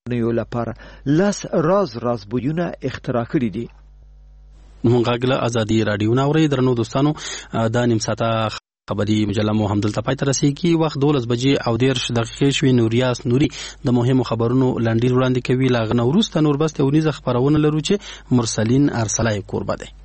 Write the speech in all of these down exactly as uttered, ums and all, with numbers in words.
نیو لپاره لاس راز راز بویونه اختراع کړي دي. مونږ غږ ازادي رادیو ناوړي درنو دوستانو د نیم ساعته خبري مجله مو همدلته پای ته رسیږي. وخت دولس بجې او دیرش دقیقې شوې. نوریاس نوري د مهمو خبرونو لنډیر وړاندې کوي. لا غنه وروسته نور بس یو نیزه خبرونه لرو چې مرسلین ارسلای کوربه دی.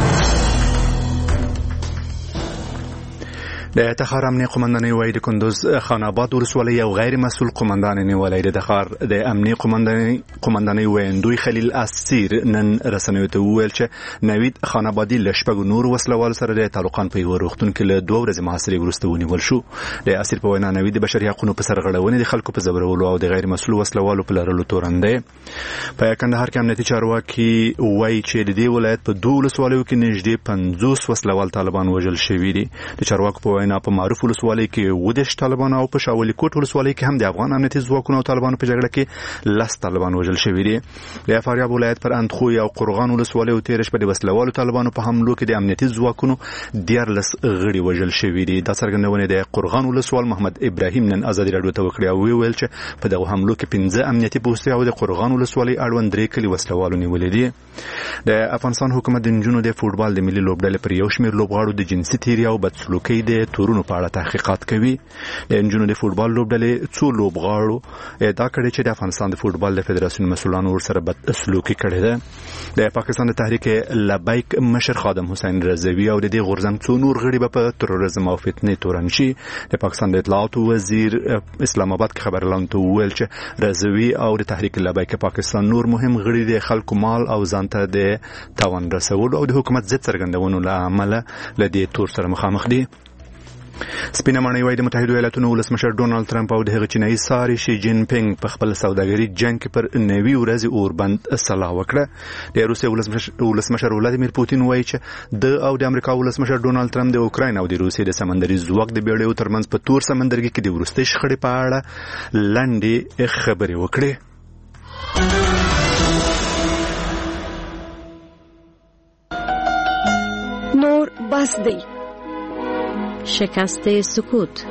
د تخار امنیه قومندانۍ وایي د کندوز خان آباد ولسوالۍ یو غیر مسؤل قومندان نیولی. د تخار د امنیه قومندانۍ قومندانۍ ویندوی خلیل اسیر نن رسنیو ته وویل چې نوید خان آبادي له شپږو نورو وسلوالو سره د تعلقان په یوه روغتون کې له دوه ورځې محاصرې وروسته ونیول شو. د اسیر په وینا نوید د بشري حقونو په سرغړونې د خلکو په ځورولو او د غیر مسؤل وسلوالو په لرلو تورن دی. په کندهار کې امنیتي چارواکي وایي چې د دې ولایت په دوه ولسوالیو کې نږدې پنځوس وسلوال طالبان وژل شوي دي. د چارواکو په وینا په معروف ولسوالۍ کې ودش طالبان او په شاولي کوټ ولسوالۍ کې هم د افغان امنیتي ځواکونو او طالبانو په جګړه کې لس طالبان وژل شوي دي. د فاریاب ولایت پر اندخوی او قرغان ولسوالۍ تیر شپه د وسلوالو طالبانو په حملو کې د امنیتي ځواکونو دیارلس غړي وژل شوي دي. دا څرګندونه د قرغان ولسوال محمد ابراهیم نن ازادي راډیو ته وکړه او ویل چې په دغه حملو کې پنځه امنیتي پوستې او د قرغان ولسوالۍ اړوند درې کلي وسلوالو نیولې دي. د افغانستان حکومت د نجونو د فوټبال د ملي لوبډلې پر یو شمېر لوبغاړو د جنسي تیري او بدسلوکۍ د تورونو په اړه تحقیقات کوي. د نجونو د فوټبال لوبډلې څو لوبغاړو ادعا کړې چې د افغانستان د فوټبال د فدراسیون مسؤلانو ورسره بدسلوکي کړې ده. د پاکستان د تحریک لبیک مشر خادم حسین رضوی او د دې غورځنګ څو نور غړي به په تروریزم او فتنې تورن شي. د پاکستان د اطلاعات وزیر اسلام آباد کې خبرلاند ته وویل چې رضوی او د تحریک لبیک پاکستان نور مهم غړي د خلکو مال او ځان ته د تاوان رسولو او د حکومت ضد څرګندونو له امله له دې تور سره مخامخ دي. سپینه ماڼۍ وایي د متحده ایالاتونو ولسمشر ډونالد ټرمپ او د هغه چینایي ساري شي جین پینګ په خپل سوداګري جنګ کې پر نوي ورځې اوربند صلاح وکړه. د روسیې ولسمشر ولادیمیر پوتین وایي چې د او د امریکا ولسمشر ډونالد ټرمپ د اوکراین او د روسیې د سمندري ځواک د بیړیو ترمنځ په تور سمندرګي کې د وروستۍ شخړې په اړه لنډې خبرې وکړې. نور بس دی. شکست سکوت.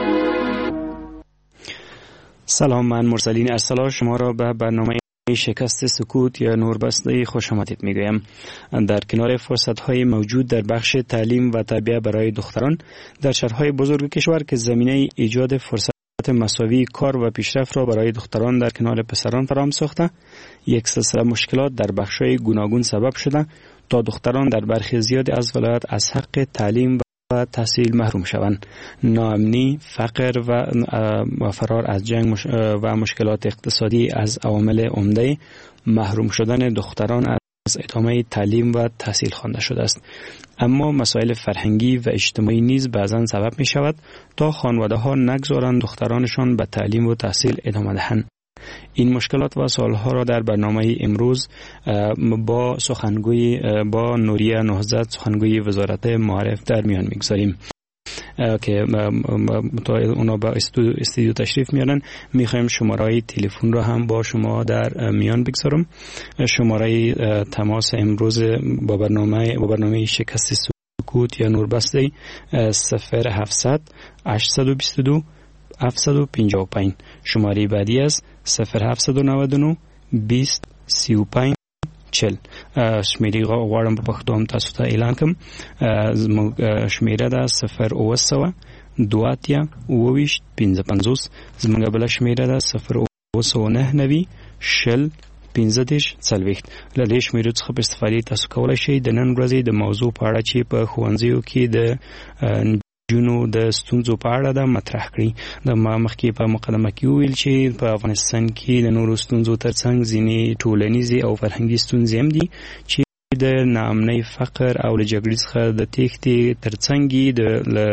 سلام، من مرسلین ارسلا شما را به برنامه شکست سکوت یا نوربسته خوش آمدید میگویم. در کنار فرصت‌های موجود در بخش تعلیم و تربیت برای دختران در شهرهای بزرگ کشور که زمینه ایجاد فرصت مساوی کار و پیشرفت را برای دختران در کنار پسران فراهم ساخته، یک سلسله مشکلات در بخش‌های گوناگون سبب شده تا دختران در برخی زیادی از ولایات از حق تعلیم و تحصیل محروم شوند. ناامنی، فقر و, و فرار از جنگ و مشکلات اقتصادی از عوامل عمده محروم شدن دختران از ادامه تعلیم و تحصیل خوانده شده است. اما مسائل فرهنگی و اجتماعی نیز بعضا سبب می شود تا خانواده‌ها نگذارند دخترانشان به تعلیم و تحصیل ادامه دهند. این مشکلات و سوالها را در برنامه امروز با سخنگوی با نوریه نهضت سخنگوی وزارت معارف در میان میگذاریم که تا اونا با استودیو تشریف میارن. میخوایم شماره تلفن را هم با شما در میان بگذارم. شماره تماس امروز با برنامه با برنامه شکست سکوت یا نوربسته صفر هفتصد هشتصد و بیست و دو هفتصد و پنجاه و پنج. شماره بعدی است صفر هفتصد و نود و نه بیست سی و پنج چل. شمیره غواړم په پښتو هم تاسو ته اعلان کوم. شمیره ده صفر اوه سوه دوه اتیا اوه ویشت پنځه پنځوس. زموږ بله شمیره ده صفر اوه سوه نهه نوي شل پنځه دېرش څلوېښت. له دې شمیرو څخه په استفادې تاسو کولی شئ د نن ورځې د موضوع په اړه چې په ښوونځیو کې د جنو د ستونزو په اړه د مطرح کړي. د ما مخکې په مقدمه کې ویل چې په افغانستان کې د نورو ستونزو ترڅنګ ځینې ټولنیزې او فرهنګي ستونزې هم دي چې د ناامنۍ، فقر او له جګړې څخه د تېښتې ترڅنګ د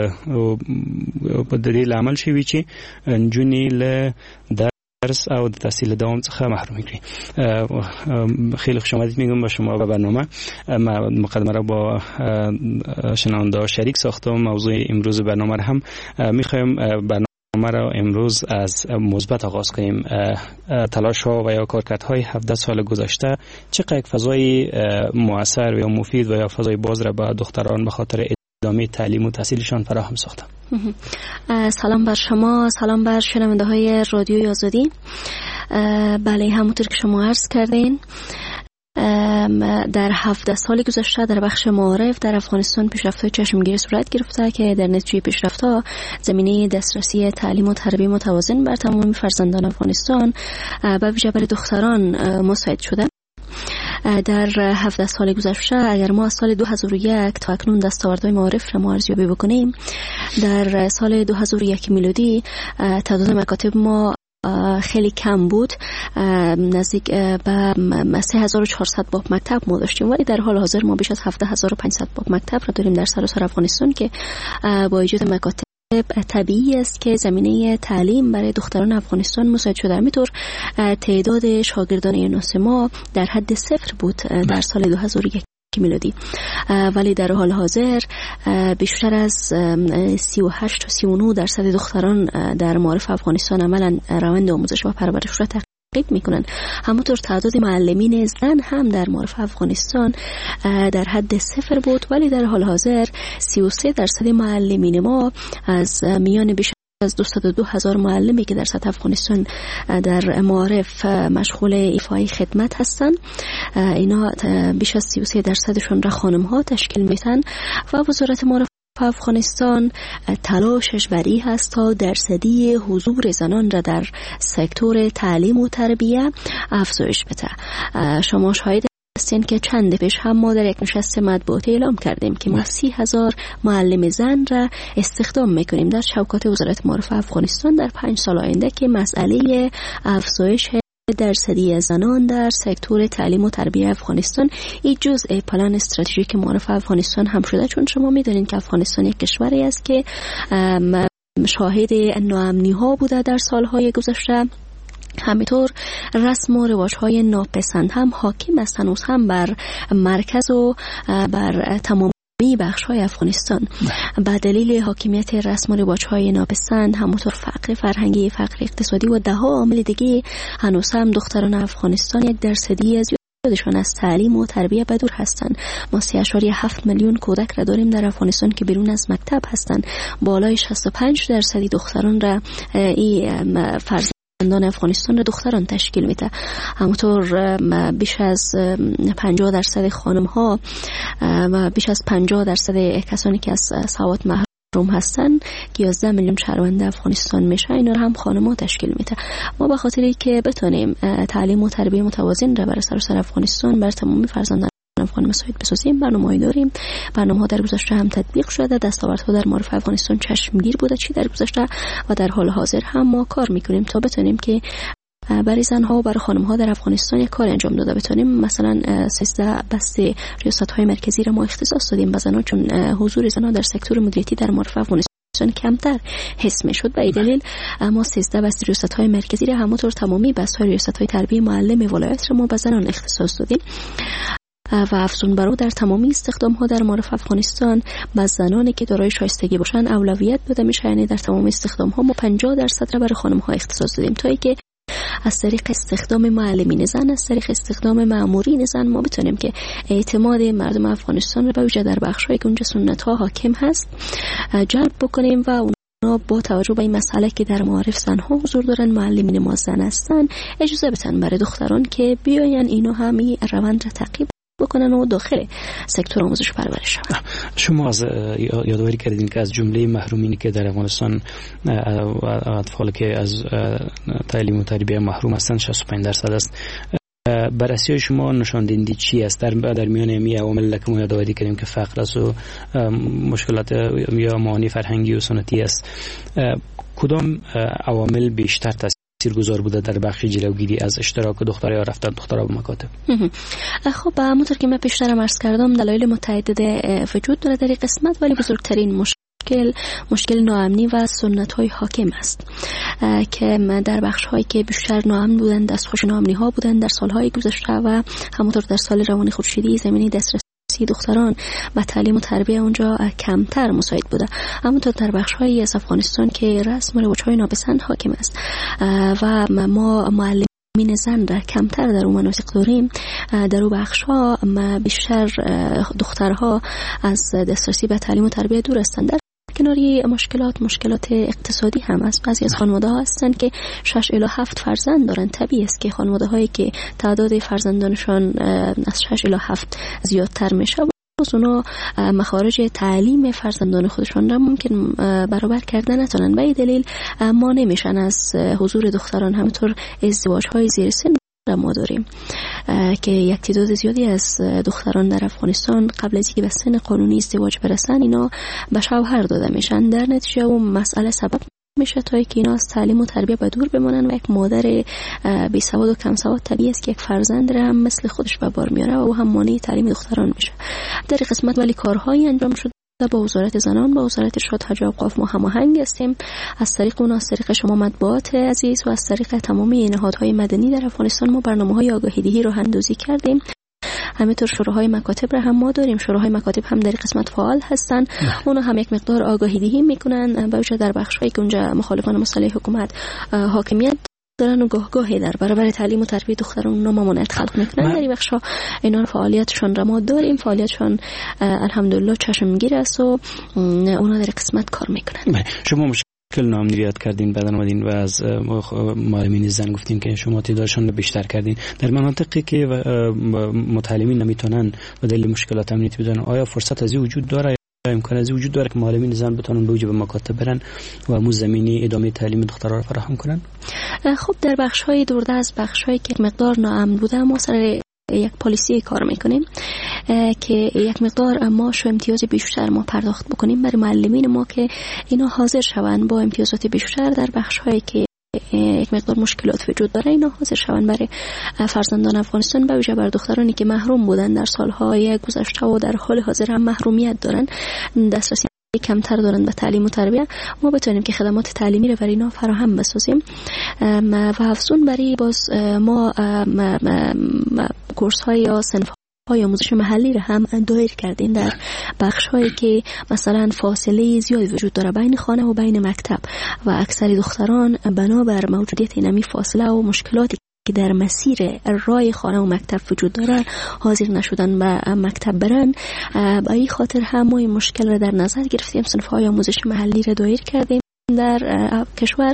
د دې لامل شوي چې نجونې له درس او د تحصیل دوام څخه محروم کړي. خیلی خوش آمدید میگم با شما به برنامه. من مقدمه را با شنونده شریک ساختم. موضوع امروز برنامه را هم میخوایم برنامه را امروز از مثبت آغاز کنیم. تلاش ها و یا کارکردهای هفده سال گذشته چقدر فضای مؤثر و یا مفید و یا فضای باز را به دختران به خاطر ادامه تعلیم و تحصیلشان فراهم ساختن. سلام بر شما، سلام بر شنونده های رادیوی آزادی. بله، همونطور که شما عرض کردین در هفده سال گذشته در بخش معارف در افغانستان پیشرفت‌های چشمگیری صورت گرفته که در نتیجه پیشرفت‌ها زمینه دسترسی تعلیم و تربیت متوازن بر تمام فرزندان افغانستان به ویژه برای دختران مساعد شده. در هفده سال گذشته اگر ما از سال دو هزار و یک تا اکنون دستاوردهای معارف را ارزیابی بکنیم، در سال دو هزار و یک میلادی تعداد مکاتب ما خیلی کم بود، نزدیک به سه هزار و چهارصد باب مکتب ما داشتیم، ولی در حال حاضر ما بیش از هفده هزار و پانصد باب مکتب را داریم در سراسر افغانستان که با ایجاد مکاتب طبیعی است که زمینه تعلیم برای دختران افغانستان مساعد شده. همینطور تعداد شاگردان یونس ما در حد صفر بود در سال دو هزار و یک میلادی، ولی در حال حاضر بیشتر از سی و هشت تا سی و نه درصد دختران در معارف افغانستان عملا روند آموزش و پرورش را تحقیق میکنن. همونطور تعداد معلمین زن هم در معارف افغانستان در حد صفر بود، ولی در حال حاضر سی و سه درصد معلمین ما از میان بیش از دویست و دو هزار معلمی که در سطح افغانستان در معارف مشغول ایفای خدمت هستند، اینا بیش از سی و سه درصدشون را خانم ها تشکیل میتن و وزارت معارف افغانستان تلاشش بر این هست تا درصدی حضور زنان را در سکتور تعلیم و تربیت افزایش بده. شما شاهد هستین که چند پیش هم ما در یک نشست مطبوعاتی اعلام کردیم که ما سی هزار معلم زن را استخدام میکنیم در شوکات وزارت معارف افغانستان در پنج سال آینده که مسئله افزایش درصدی زنان در سکتور تعلیم و تربیت افغانستان این جزء پلان استراتژیک معارف افغانستان هم شده، چون شما میدونید که افغانستان یک کشوری است که شاهد ناامنی ها بوده در سالهای گذشته. همینطور رسم و رواج‌های ناپسند هم حاکم است هنوز هم بر مرکز و بر تمام بخش‌های افغانستان. به دلیل حاکمیت رسم و رواج‌های ناپسند، همونطور فقر فرهنگی، فقر اقتصادی و ده ها عامل دیگه، هنوز هم دختران افغانستان یک درصدی از زیادشان از تعلیم و تربیت بدور هستند. ما سه اشاریه هفت میلیون کودک را داریم در افغانستان که بیرون از مکتب هستند. بالای شصت و پنج درصدی دختران را این فرض فرزندان افغانستان را دختران تشکیل میده. همونطور بیش از پنجاه درصد خانم ها و بیش از پنجاه درصد کسانی که از سواد محروم هستن که یازده میلیون شهروند افغانستان میشه، اینا رو هم خانم ها تشکیل میده. ما به خاطری که بتونیم تعلیم و تربیت متوازن را برای سراسر افغانستان بر تمام فرزندان افغان مساعد بسازیم، برنامه‌ای داریم. برنامه‌ها در گذشته هم تطبیق شده، دستاوردها در معارف افغانستان چشمگیر بوده چی در گذشته و در حال حاضر هم ما کار میکنیم تا بتونیم که برای زنها و برای خانم‌ها در افغانستان یک کار انجام داده بتونیم. مثلا سیزده بسته ریاست‌های مرکزی را ما اختصاص دادیم به زنان، چون حضور زنان در سکتور مدیریتی در معارف افغانستان کمتر حس میشد. به این دلیل ما سیزده بسته ریاست‌های مرکزی را همونطور تمامی بسته ریاست‌های تربیت معلم ولایت را ما به زنان اختصاص دادیم و افزون بر او در تمامی استخدام ها در معارف افغانستان با زنانی که دارای شایستگی باشن اولویت داده میشه. یعنی در تمام استخدام ها ما پنجاه درصد را برای خانم ها اختصاص دادیم تا اینکه از طریق استخدام معلمین زن، از طریق استخدام مامورین زن ما بتونیم که اعتماد مردم افغانستان را به ویژه در بخش‌هایی که اونجا سنت ها حاکم هست جلب بکنیم و اونا با توجه به این مسئله که در معارف زنها حضور دارن، معلمین ما زن هستن، اجازه بدن برای دختران که بیاین اینو هم این روند را تعقیب بکنن و داخل سکتور آموزش و پرورش. شما از یادآوری کردین که از جمله محرومینی که در افغانستان اطفال که از تعلیم و تربیت محروم هستند شصت و پنج درصد است. بررسی شما نشان دهنده چی است در در میان می عوامل که ما یادآوری کردیم که فقر است و مشکلات یا معانی فرهنگی و سنتی است، کدام عوامل بیشتر تاثیرگذار بوده در بخش جلوگیری از اشتراک دخترها رفتن دخترها به مکاتب؟ خب همونطور که من پیشتر عرض کردم دلایل متعدد وجود داره در این قسمت، ولی بزرگترین مشکل مشکل ناامنی و سنت‌های حاکم است که در بخش‌هایی که بیشتر ناامن بودن، دستخوش ناامنی ها بودن در سال‌های گذشته و همونطور در سال روان خورشیدی زمینی دسترسی دختران و تعلیم و تربیت اونجا کمتر مساعد بوده. همونطور در بخش‌هایی از افغانستان که رسم و رواج‌های ناپسند حاکم است و ما معلم مین زن را کمتر در اون مناطق داریم، در اون بخش ها بیشتر دخترها از دسترسی به تعلیم و تربیت دور هستند. در کناری مشکلات مشکلات اقتصادی هم است. بعضی از خانواده ها هستند که شش الی هفت فرزند دارند. طبیعی است که خانواده هایی که تعداد فرزندانشان از شش الی هفت زیادتر میشه، اونا مخارج تعلیم فرزندان خودشان را ممکن برابر کردن نتونن. به این دلیل مانع میشن از حضور دختران. همینطور ازدواج های زیر سن ما داریم که یک تعداد زیادی از دختران در افغانستان قبل از اینکه به سن قانونی ازدواج برسن اینا به شوهر داده میشن. در نتیجه اون مسئله سبب میشه تا که اینا از تعلیم و تربیت به دور بمانن و یک مادر بی سواد و کم سواد طبیعی است که یک فرزند را هم مثل خودش به بار میاره و او هم مانع تعلیم دختران میشه. در قسمت ولی کارهایی انجام شده با وزارت زنان، با وزارت ارشاد حج و اوقاف ما هماهنگ هستیم. از طریق اون، از طریق شما مطبوعات عزیز و از طریق تمامی نهادهای مدنی در افغانستان ما برنامه‌های آگاهی دهی رو اندازی کردیم. همینطور شوراهای مکاتب را هم ما داریم. شوراهای مکاتب هم در قسمت فعال هستن. اونا هم یک مقدار آگاهی دهی میکنن به ویژه در بخش‌هایی که اونجا مخالفان مسئله حکومت حاکمیت دارن و گاه گاهی در برابر تعلیم و تربیت دختران اونا ممانعت خلق میکنن. در این بخش‌ها اینا فعالیتشون را ما داریم. فعالیتشون الحمدلله چشمگیر است و اونا در قسمت کار میکنن. شما مشکل نامدیریت کردین، بعد اومدین و از معلمین زن گفتین که شما تعدادشون رو بیشتر کردین. در مناطقی که متعلمین نمیتونن به دلیل مشکلات امنیتی بدن، آیا فرصت از این وجود داره، امکان از وجود داره که معلمین زن بتونن به وجه به مکاتب برن و مو زمینی ادامه تعلیم دخترها را فراهم کنن؟ خب در بخش‌های دوردست، بخش‌هایی که مقدار ناامن بوده، ما سر یک پالیسی کار میکنیم که یک مقدار معاش و امتیاز بیشتر ما پرداخت بکنیم برای معلمین ما که اینا حاضر شوند با امتیازات بیشتر در بخش‌هایی که یک مقدار مشکلات وجود داره اینا حاضر شوند برای فرزندان افغانستان، به ویژه بر دخترانی که محروم بودن در سالهای گذشته و در حال حاضر هم محرومیت دارن، دسترسی کمتر دارن به تعلیم و تربیت، ما بتونیم که خدمات تعلیمی رو برای اینا فراهم بسازیم و افزون برای باز ما کورس های یا صنف های آموزش محلی رو هم دایر کردیم در بخش هایی که مثلا فاصله زیادی وجود داره بین خانه و بین مکتب و اکثر دختران بنابر موجودیت اینمی فاصله و مشکلاتی که در مسیر راه خانه و مکتب وجود داره حاضر نشدن به مکتب برن. به این خاطر هم ما این مشکل را در نظر گرفتیم، صنف‌های آموزش محلی را دایر کردیم در کشور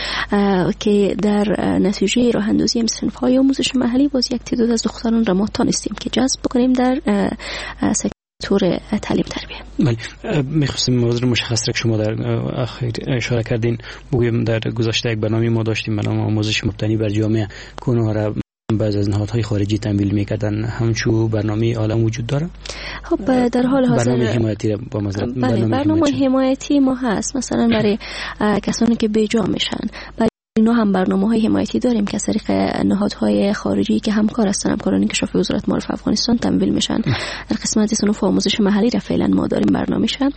که در نتیجه راه اندازی این صنف‌های آموزش محلی باز یک تعداد از دختران را ما تانستیم که جذب بکنیم در سکتور تعلیم تربیت. بله، می‌خواستم موضوع مشخص را که شما در اخیر اشاره کردین بگویم. در گذشته یک برنامه ما داشتیم، برنامه آموزش مبتنی بر جامعه که اونها را بعض از نهادهای خارجی تمویل میکردن. همچون برنامه عالم وجود داره؟ خب در حال حاضر برنامه حمایتی را با مزرعه بله برنامه, برنامه حمایتی ما هست، مثلا برای کسانی که بیجا میشن. اینا هم برنامه‌های حمایتی داریم که از طریق نهادهای خارجی که همکار هستن، همکارانی که شافی وزارت معارف افغانستان تمویل میشن. در قسمت صنوف آموزش محلی را فعلا ما داریم برنامه‌شه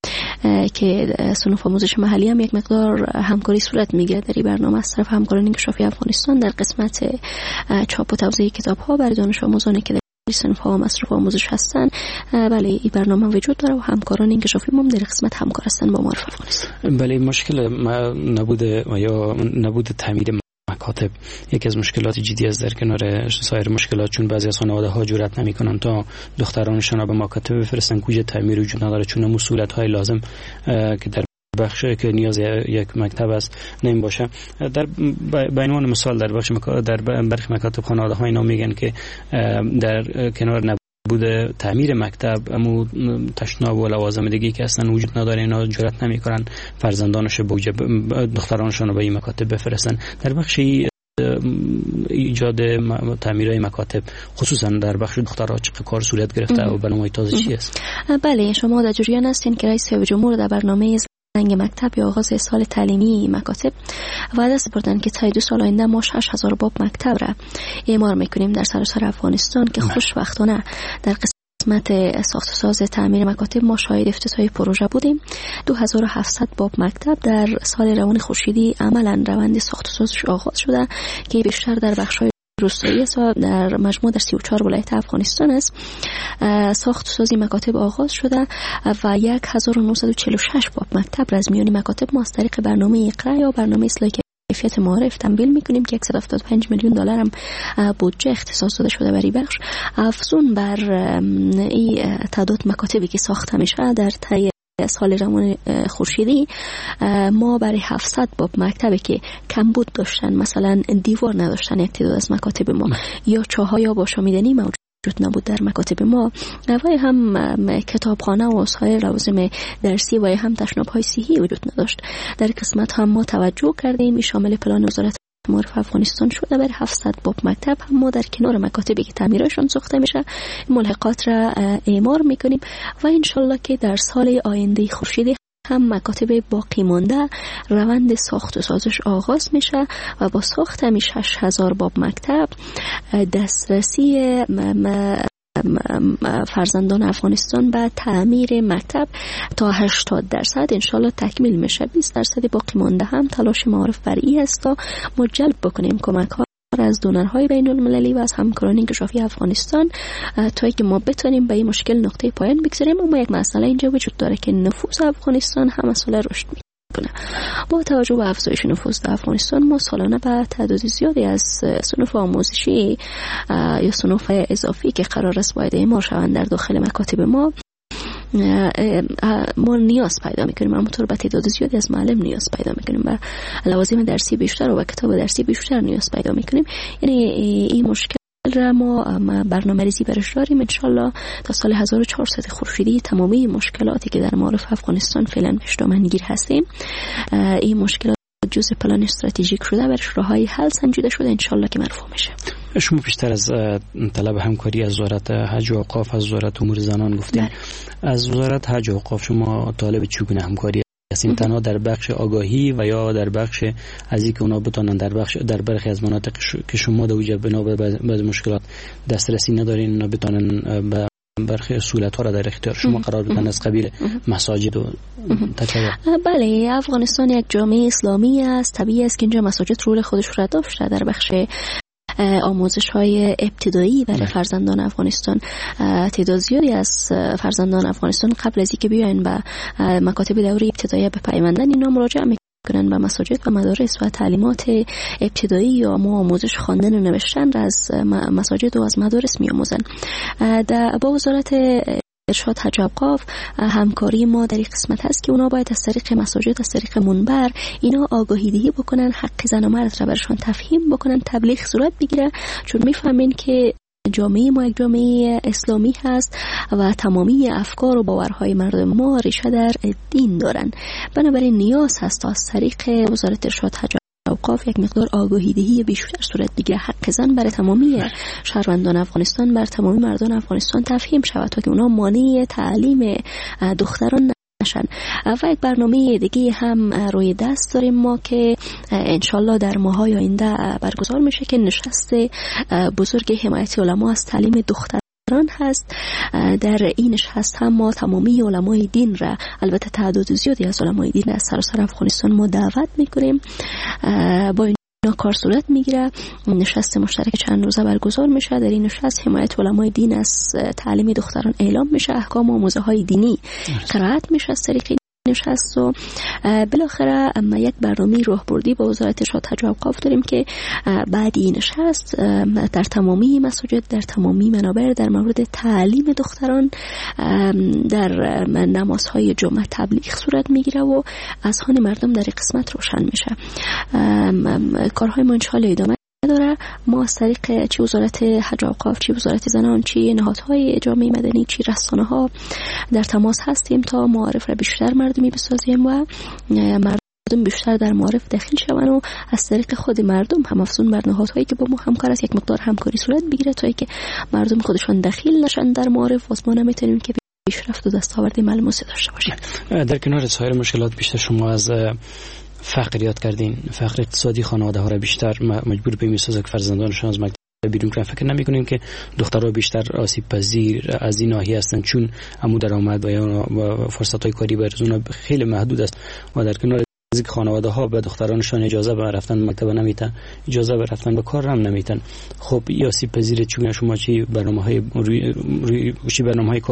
که صنوف آموزش محلی هم یک مقدار همکاری صورت میگیره در این برنامه از طرف همکارانی که شافی افغانستان در قسمت چاپ و توزیع کتاب‌ها برای دانش آموزانی که صنف‌ها و مصرف آموزش هستن. بله این برنامه وجود داره و همکاران انکشافی ما در قسمت همکار هستن با معارف افغانستان. بله، مشکل نبود یا نبود تعمیر مکاتب یکی از مشکلات جدی است در کنار سایر مشکلات، چون بعضی از خانواده‌ها جرئت نمی‌کنن تا دخترانشان را به مکاتب بفرستن که تعمیر وجود نداره، چون مسئولیت‌های لازم که در بخشی که نیاز یک مکتب است نمی باشه. در به عنوان مثال در بخش مکاتب، در برخی مکاتب خانواده‌ها اینا میگن که در کنار نبود تعمیر مکتب امو تشناب و لوازم دیگه که اصلا وجود نداره، اینا جرئت نمیکنن فرزندانش بوجه دخترانشون رو به این مکاتب بفرستن. در بخش ایجاد تعمیرهای مکاتب خصوصا در بخش دخترها چه کار صورت گرفته و برنامه تازه چی است؟ بله، شما در جریان هستین که رئیس جمهور در برنامه زنگ مکتب یا آغاز سال تعلیمی مکاتب وعده سپردن که تا دو سال آینده ما شش هزار باب مکتب را اعمار میکنیم در سراسر افغانستان که خوشبختانه در قسمت ساخت و ساز تعمیر مکاتب ما شاهد افتتاح پروژه بودیم. دو هزار و هفتصد باب مکتب در سال روان خورشیدی عملا روند ساخت و سازش آغاز شده که بیشتر در بخش‌های روستایی است و در مجموع در سی و چهار ولایت افغانستان است. ساخت و سازی مکاتب آغاز شده و یک هزار و نهصد و چهل و شش باب مکتب را از میان مکاتب ما از طریق برنامه اقرا یا برنامه اصلاحی کیفیت معارف تمویل میکنیم که صد و هفتاد و پنج میلیون دلار هم بودجه اختصاص داده شده برای بخش. افزون بر این تعداد مکاتبی که ساخته میشه در طی سال روان خورشیدی، ما برای هفتصد باب مکتبی که کمبود داشتن، مثلا دیوار نداشتن یک تعداد از مکاتب ما، یا چاهای یا باشامیدنی موجود وجود نبود در مکاتب ما، و هم کتابخانه و سایر لوازم درسی و هم تشناب‌های صحی وجود نداشت. در قسمت هم ما توجه کردیم، این شامل پلان وزارت معارف افغانستان شده برای هفتصد باب مکتب هم ما در کنار مکاتبی که تعمیرشون ساخته میشه ملحقات را اعمار میکنیم و انشالله که در سال آینده خورشیدی هم مکاتب باقی مانده روند ساخت و سازش آغاز میشه و با ساخت همی شش هزار باب مکتب دسترسی فرزندان افغانستان به تعمیر مکتب تا هشتاد درصد انشالله تکمیل میشه. بیست درصد باقی مانده هم تلاش معارف برای است تا ما جلب بکنیم کمک ها از دونرهای بین المللی و از همکاران انکشافی افغانستان تا اینکه ما بتونیم به این مشکل نقطه پایان بگذاریم. اما یک مسئله اینجا وجود داره که نفوذ افغانستان هم مسئله رشد میکنه. با توجه به افزایش نفوذ در افغانستان ما سالانه به تعداد زیادی از صنوف آموزشی یا صنوف اضافی که قرار است باید اعمار شوند در داخل مکاتب ما ما نیاز پیدا میکنیم. همونطور به تعداد زیادی از معلم نیاز پیدا میکنیم و لوازم درسی بیشتر و کتاب درسی بیشتر نیاز پیدا میکنیم. یعنی این مشکل را ما برنامه ریزی برش داریم. انشالله تا سال هزار و چهارصد خورشیدی تمامی مشکلاتی که در معارف افغانستان فعلا بهش دامنگیر هستیم، این مشکلات جزء پلان استراتژیک شده برش راههای حل سنجیده شده، انشالله که مرفوع میشه. شما بیشتر از طلب همکاری از وزارت حج و اوقاف، از وزارت امور زنان گفتین. از وزارت حج و اوقاف شما طالب چگونه همکاری هستین؟ تنها در بخش آگاهی و یا در بخش از اینکه اونا بتونن در بخش در برخی از مناطق که شما در وجه بنا به بعض مشکلات دسترسی ندارین، اونا بتونن به برخی اصولت ها را در اختیار شما قرار بدن از قبیل مساجد و تطوع؟ بله، افغانستان یک جامعه اسلامی است، طبیعی است که اینجا مساجد رول خودش را داشته در بخش آموزش های ابتدایی برای فرزندان افغانستان. تعداد زیادی از فرزندان افغانستان قبل از اینکه بیاین به مکاتب دوره ابتدایی بپیوندن اینا مراجعه میکنن به مساجد و مدارس و تعلیمات ابتدایی یا آموزش خواندن و نوشتن را از مساجد و از مدارس میآموزن. با وزارت ارشاد حج و اوقاف همکاری ما در این قسمت هست که اونا باید از طریق مساجد، از طریق منبر اینا آگاهی دهی بکنن، حق زن و مرد را برشان تفهیم بکنن، تبلیغ صورت بگیره، چون میفهمین که جامعه ما یک جامعه اسلامی هست و تمامی افکار و باورهای مردم ما ریشه در دین دارن. بنابراین نیاز هست تا از طریق وزارت ارشاد حج اوقاف یک مقدار آگاهی دهی بیشتر صورت بگیره، حق زن برای تمامی شهروندان افغانستان، بر تمامی مردان افغانستان تفهیم شود تا که اونا مانع تعلیم دختران نشن. و یک برنامه دیگه هم روی دست داریم ما که انشالله در ماهای آینده برگزار میشه که نشست بزرگ حمایت علما از تعلیم دختران هست. در این نشست هم ما تمامی علمای دین را، البته تعداد زیادی از علمای دین از سراسر افغانستان ما دعوت میکنیم، با اینا کار صورت میگیره. نشست مشترک چند روزه برگزار میشه. در این نشست حمایت علمای دین از تعلیم دختران اعلام میشه، احکام و موضوع های دینی قرائت میشه از طریق نشست و بالاخره یک برنامه راهبردی با وزارت ارشاد حج و اوقاف داریم که بعد این نشست در تمامی مساجد، در تمامی منابر در مورد تعلیم دختران در نمازهای جمعه تبلیغ صورت میگیره و اذهان مردم در این قسمت روشن میشه. کارهای ما انشاءالله ادامه داره. ما از طریق چه وزارت حج و اوقاف، چه وزارت زنان، چه نهادهای جامعه مدنی، چه رسانه ها در تماس هستیم تا معارف را بیشتر مردمی بسازیم و مردم بیشتر در معارف داخل شون و از طریق خود مردم هم افزون بر نهادهایی که با ما همکار است یک مقدار همکاری صورت بگیره تا اینکه مردم خودشان داخل نشن در معارف و ما نمیتونیم که پیشرفت و دستاورد ملموس داشته باشیم. در کنار سایر مشکلات بیشتر شما از فقر یاد کردین، فقر اقتصادی خانواده ها را بیشتر مجبور به میسازه که فرزندانشان از مکتب بیرون کنن. فکر نمی‌کنین که دخترها بیشتر آسیب پذیر از این ناحیه هستند چون عمو درآمد و یا فرصت‌های کاری براشون خیلی محدود است و در کنار از خانواده ها به دخترانشان اجازه به رفتن مکتب نمیتن، اجازه به رفتن به کار هم نمیتن. خب این آسیب پذیر چون شما چی برنامه‌های روی روی چی برنامه‌های کار کرد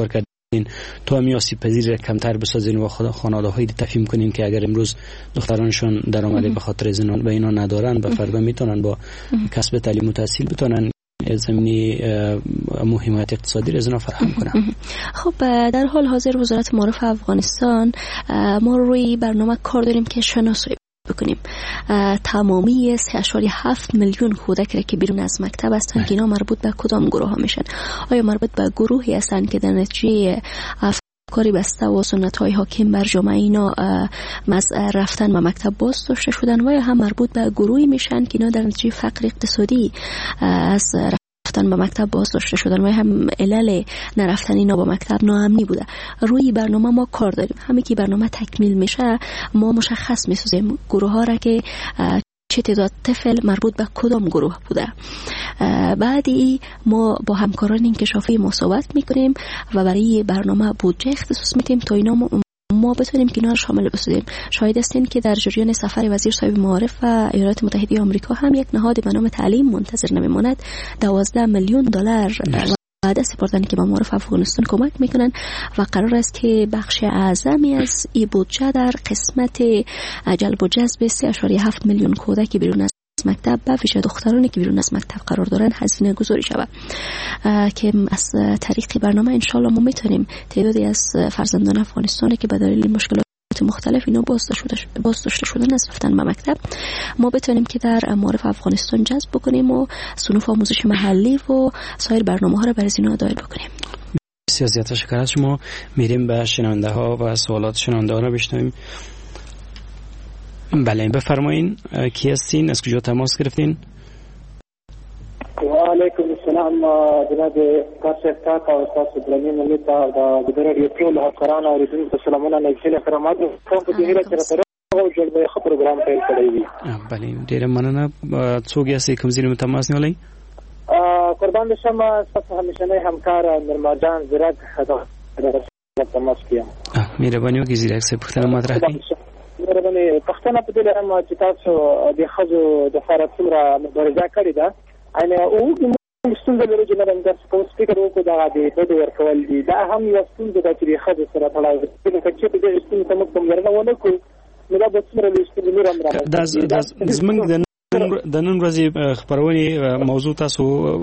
تو هم آسیب پذیر کمتر بسازین و خانواده هایی تفهیم کنین که اگر امروز دخترانشون درآمدی به خاطر زنا به اینا ندارن و فردا میتونن با کسب تعلیم و تحصیل بتونن زمینی حمایت اقتصادی را از اینا فراهم کنن. خب در حال حاضر وزارت معارف افغانستان ما روی برنامه کار داریم که شناسایی بکنیم تمامی سه اشاری هفت میلیون کودک را که بیرون از مکتب هستند که اینا مربوط به کدام گروه ها میشن. آیا مربوط به گروهی هستند که در نتیجه کاری بسته و سنت های حاکم بر جامعه اینا رفتن به مکتب باز داشته شدن و یا هم مربوط به گروهی میشن که اینا در نتیجه فقر اقتصادی از رفتن به مکتب باز داشته شدن و هم علل نرفتن اینا به مکتب ناامنی بوده. روی برنامه ما کار داریم. همین که برنامه تکمیل میشه ما مشخص میسازیم گروه ها را که چه تعداد طفل مربوط به کدام گروه بوده. بعدی ما با همکاران انکشافی ما صحبت میکنیم و برای برنامه بودجه اختصاص میدیم تا اینا ما, ما بتونیم که اینا رو شامل بسازیم. شاهد هستین که در جریان سفر وزیر صاحب معارف و ایالات متحده آمریکا هم یک نهاد به نام تعلیم منتظر نمیماند دوازده میلیون دلار بعد سپردن که به معارف افغانستان کمک میکنن و قرار است که بخش اعظمی از این بودجه در قسمت جلب و جذب سه اشاری هفت میلیون کودک بیرون از مکتب به ویژه دخترانی که بیرون از مکتب قرار دارن هزینه گذاری شود که از طریق برنامه انشالله ما میتونیم تعدادی از فرزندان افغانستان که به دلیل مشکلات مختلف اینا باز داشته شدن از رفتن به مکتب ما بتونیم که در معارف افغانستان جذب بکنیم و صنوف آموزش محلی و سایر برنامه ها را برای اینا دایر بکنیم. بسیار زیاد تشکر از شما. میریم به شنونده ها و سوالات شنونده ها را بشنویم. بله بفرمایین کی هستین؟ از کجا تماس گرفتین؟ و علیکم السلام جناب کاشف کاکا او استاد ابراهیم علي تا د ګډوډ ټول همکاران او ریډونکو سلامونه نږدې خدمات کوم په دې لاره سره او جلبه خبر پروګرام پیل کړی وي. بله ډیر مننه. څوک یې کوم ځای متماس نیولای؟ قربان شم تاسو همیشنه همکار نرمجان زیرک خدمت تماس کیم. مهرباني وکړئ زیرک څه پوښتنه مطرح کړئ. مهرباني پښتنه په دې لاره چې تاسو د خځو د فرصت څومره مبارزه کړې ده انا او موږ ستونزه لرو چې نن تاسو کوم سپیکر وکړو دا د بده ورکول دي دا هم یو ستونزه ده چې خځو سره تړاو لري چې په دې ستونزه موږ کوم لرنه ونه کو نو دا به څومره لوستل نور هم راځي. دا زمونږ د د نن ورځې خبرونه موضوع تاسو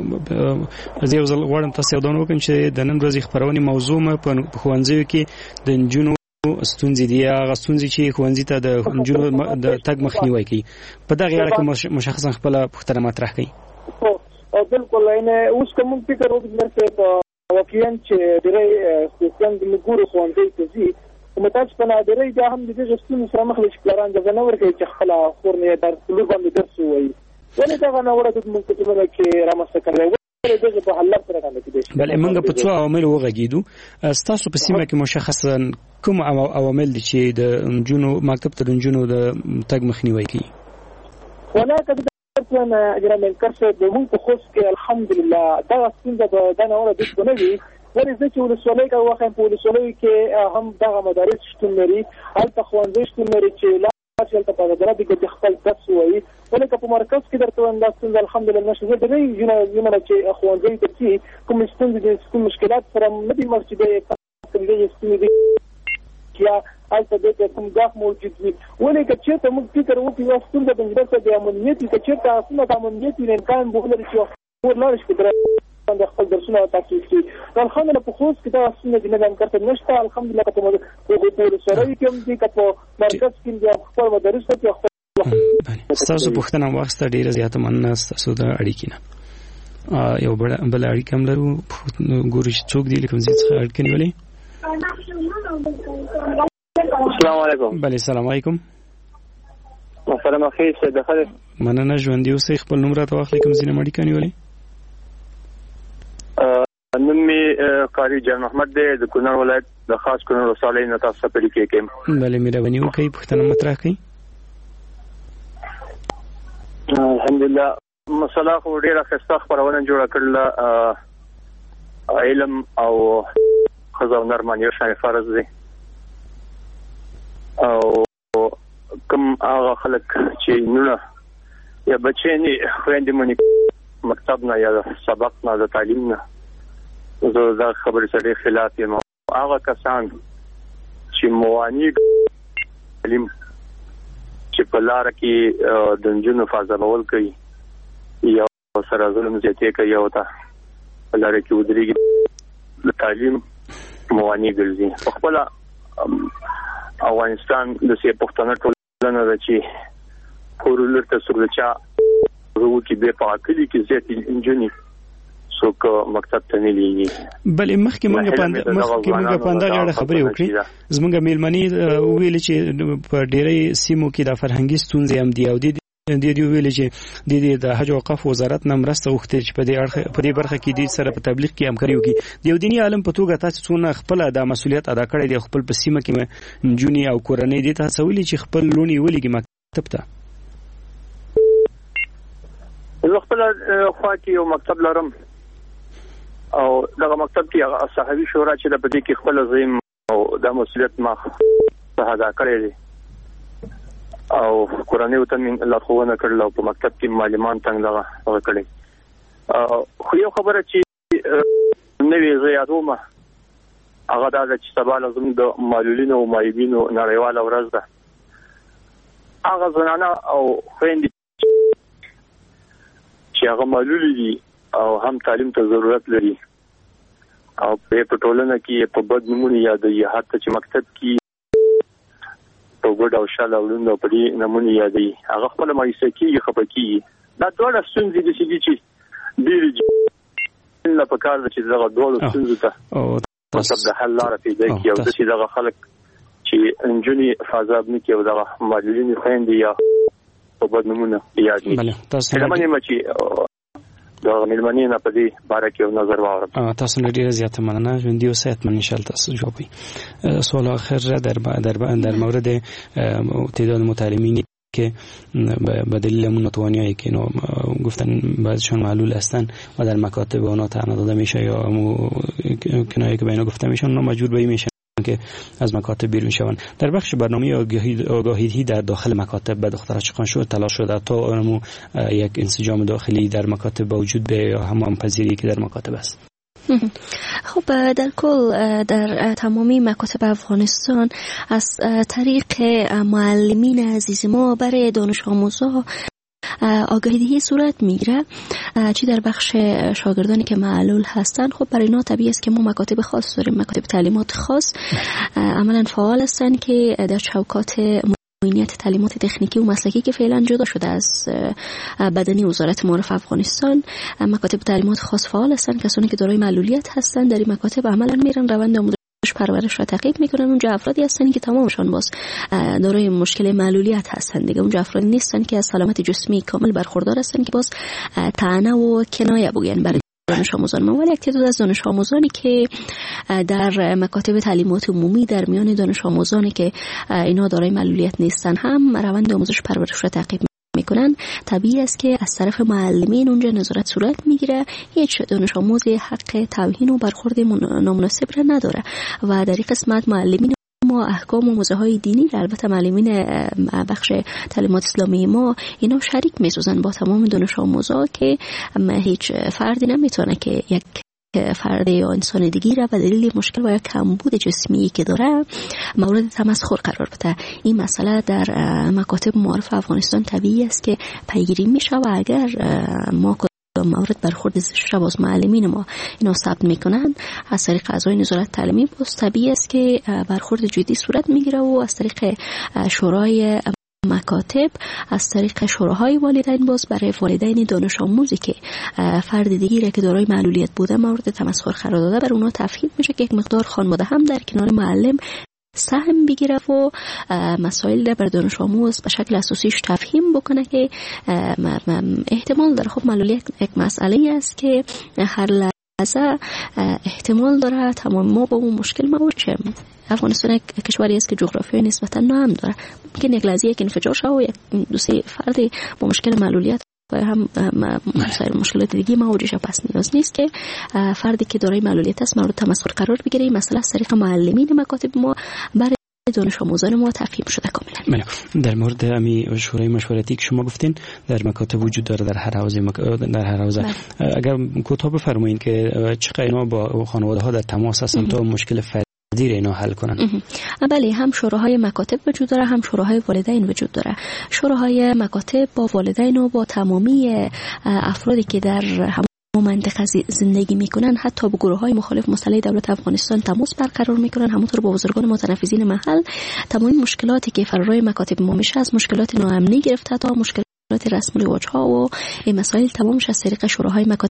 زه یو ځل غواړم تاسو یو دونه وکړم چې د نن ورځې خبرونه موضوع م په خوانځي کې د جنونو ستونزې دي هغه ستونزې چې خوانځي ته د جنونو د تګ مخنیوي کوي په دغه اړه کې مشخصا خپل پوښتنه مطرح کړي. او بالکل نه اوس کوم فکر وکړم چې واقعا چې درې څنګه موږ خوانځي ته زی کومتاج په نادرې دا هم د دې ستونزې سره مخ لشي پلان د نور کې چې خپل خورنه در کلو باندې درس وایي ولې دا نه وړه د موږ په ټول کې رامسته کړو ولې دغه په حل سره باندې کېږي. بل موږ په څو عوامل وغږیدو تاسو په سیمه کې مشخصا کوم عوامل دي چې د جنونو مکتب ته د جنونو د تګ مخنیوي کوي؟ ولا کده انا اجرام الكرسي بمون خصوص کې الحمدلله دا څنګه دا نه وړه د څه ولې ځکه ولسوالۍ کې واخا په ولسوالۍ کې هم دغه مدارس شتون لري هلته خوانځي شتون لري چې لا چې په دغه کې د خپل درس وایي ولکه په مرکز کې درته انداستون الحمدلله نشه زه درې جنا جنا چې خوانځي ته چې کوم ستونزې دي کوم مشکلات سره مدي مسجد کوم دي ستونزې یا هلته د کوم ځای موجود وي ولکه چې ته موږ فکر وکړو چې ستونزه د مدرسې د امنیت چې تاسو نه د امنیت نه امکان بولري چې ور لارښ کړئ د خپل درسونه تاسو کې الحمدلله په خوست کې دا څنګه د نظام کړته نشته الحمدلله په موږ په سره کې هم دي په مرکز کې د خپل مدرسې ته خپل تاسو پوښتنه واخسته ډیره زیاته مننه تاسو د اړیکې نه یو بل بل اړیکه هم لرو ګوري څوک دی کوم ځای څخه اړیکې نیولې. السلام علیکم. بله السلام علیکم. السلام علیکم. دغه مننه ژوند یو څه خپل نمبر راته واخلئ کوم ځای نه اړیکه نیولې. نن می قاری جان محمد د کونړ ولایت د خاص کونړ ولسوالۍ نه تاسو په لیکې کې. بله مهرباني وکړئ پوښتنه مطرح کړئ. الحمدلله مسله خو ډیره ښه خبرونه جوړه کړل علم او خزو نرمان یو شان فرض دی او کوم هغه خلک چې نونه یا بچی نه خويندې مونږ مکتب نه یا سبق نه د تعلیم نه زه دا خبرې سره خلاف یم هغه کسان چې موانع تعلیم چې په لار کې د نجونو فاضلول کوي یا سره ظلم زیاتې کوي او ته په لار کې ودرېږي د تعلیم موانع ګرځي. په خپل افغانستان د سي پښتنه ټولنه ده چې کورولر ته سورچا ورو کې به پاکلي کې زیاتې انجونی څوک مکتب ته نه لیږي. بلې مخکې موږ پاند مخکې موږ پاند غاړه خبرې وکړې زموږ میلمنې ویل چې په ډېرې سیمو کې د فرهنګي ستونزې هم دي او د دې دی ویل چې د دې د حج او وقف وزارت نه مرسته وغوښتل چې په دې اړه په دې برخه کې د سره په تبلیغ کې همکاري وکړي. د یو دیني عالم په توګه تاسو څونه خپل د مسولیت ادا کړی دی خپل په سیمه کې جونی او کورنۍ دي تاسو ویلي چې خپل لونی ولګي مکتب ته؟ زه خپل خوا کې یو مکتب لرم او دغه مکتب کې صحابي شورا چې د پدې کې خپل زیم او د مسولیت ما ادا کړی دی او قرآني وته من لارښوونه کړل او په مکتب کې معلمان څنګه هغه کړی. خو یو خبره چې نوې زه یادومه هغه دا چې سبا لازم د معلولینو او مایبینو نړیواله ورځ ده. هغه زنانه او خویندې چې هغه معلول دي او هم تعلیم ته ضرورت لري او په ټولنه کې په بد نمونه یادوي حتی چې مکتب کې په ګډ او شاله وړاندې په دې نمونه یادوي هغه خپل مایسه کې خپکی. دا ټول ستونزې دي چې ډېر نه پکار چې دغه ډول ستونزې ته مطلب د حل لاره پیدا کړي او چې دغه خلک چې انجونی فاضاب نه کوي دغه معلولین خويندې یا په بد نمونه یادوي. بله تاسو نه مې دا ملمنې نه په دې باره کې نظر واورم. تاسو نه ډیره زیاته مننه ژوندۍ اوسئ حتما ان شاء الله تاسو جوابي. سوال آخر در در در مورد تعداد متعلمین که به دلیل متوانیایی که گفتن بعضیشان معلول هستند و در مکاتب آنها طعنه داده میشه یا کنایه که به اینا گفته میشن اونا مجبور به میشن که از مکاتب بیرون شوند. در بخش برنامه آگاهی در داخل مکاتب به دخترها چقدر شد تلاش شده تا اونمو یک انسجام داخلی در مکاتب وجود به یا هم پذیری که در مکاتب است؟ خب در کل در تمامی مکاتب افغانستان از طریق معلمین عزیز ما برای دانش آموزا آگاهی صورت میگیره، چی در بخش شاگردانی که معلول هستند. خب برای اینا طبیعی است که ما مکاتب خاص داریم، مکاتب تعلیمات خاص عملا فعال هستند که در چوکات معینیت تعلیمات تکنیکی و مسلکی که فعلا جدا شده از بدنی وزارت معارف افغانستان، مکاتب تعلیمات خاص فعال هستند. کسانی که دارای معلولیت هستند در این مکاتب عملا میرن روند آموزش پرورش را تعقیب میکنن. اونجا افرادی هستن که تمامشان باز دارای مشکل معلولیت هستن دیگه. اونجا افرادی نیستن که از سلامت جسمی کامل برخوردار هستن که باز طعنه و کنایه بگن برای دانش آموزان ما. ولی یک تعداد از دانش آموزانی که در مکاتب تعلیمات عمومی در میان دانش آموزانی که اینا دارای معلولیت نیستن هم روند آموزش پرورش را تعقیب میکنن، طبیعی است که از طرف معلمین اونجا نظارت صورت میگیره. هیچ دانش آموزی حق توهین و برخورد نامناسب را نداره و در این قسمت معلمین ما احکام و موضوع های دینی را، البته معلمین بخش تعلیمات اسلامی ما اینا شریک میسازن با تمام دانش آموزا که هیچ فردی نمیتونه که یک فرد یا انسان دیگی را به دلیل مشکل و یا کمبود جسمی که داره مورد تمسخر قرار بده. این مسئله در مکاتب معارف افغانستان طبیعی است که پیگیری میشه و اگر ما مورد برخورد زشت باز معلمین ما اینا ثبت میکنن از طریق اعضای نظارت تعلیمی، باز طبیعی است که برخورد جدی صورت میگیره و از طریق شورای مکاتب، از طریق شوراهای والدین باز برای والدین دانش آموزی که فرد دیگری که دارای معلولیت بوده مورد تمسخر قرار داده بر اونها تفهیم میشه که یک مقدار خانواده هم در کنار معلم سهم بگیره و مسائل بر دانش آموز به شکل اساسیش تفهیم بکنه که احتمال داره. خب معلولیت یک مسئله است که هر لحظه احتمال داره تمام ما با اون مشکل مواجه شیم. افغانستان یک کشوری است که جغرافیای نسبتا نرم داره. ممکن یک لحظه یک انفجار شه و یک دو سه فردی با مشکل معلولیت و هم مسائل مشکلات دیگه مواجه شه. پس نیاز نیست که فردی که دارای معلولیت است مورد تمسخر قرار بگیره. این مسئله از طریق معلمین مکاتب ما برای دانش آموزان ما تفهیم شده کاملا. در مورد امی شورای مشورتی که شما گفتین در مکاتب وجود داره در هر حوزه مک... در هر حوزه، اگر کوتاه بفرمایید که چقدر اینا با خانواده ها در تماس هستن تا مشکل دیر اینو حل کنن. بله، هم شوراهای مکاتب وجود داره، هم شوراهای والدین وجود داره. شوراهای مکاتب با والدین و با تمامی افرادی که در هم منطقه زندگی میکنن، حتی با گروه های مخالف مسلح دولت افغانستان تماس برقرار میکنن، همونطور با بزرگان متنفذین محل. تمام مشکلاتی که فرارای مکاتب ما میشه، از مشکلات ناامنی گرفته تا مشکلات رسم الواج ها و این مسائل، تمامش از طریق شوراهای مکاتب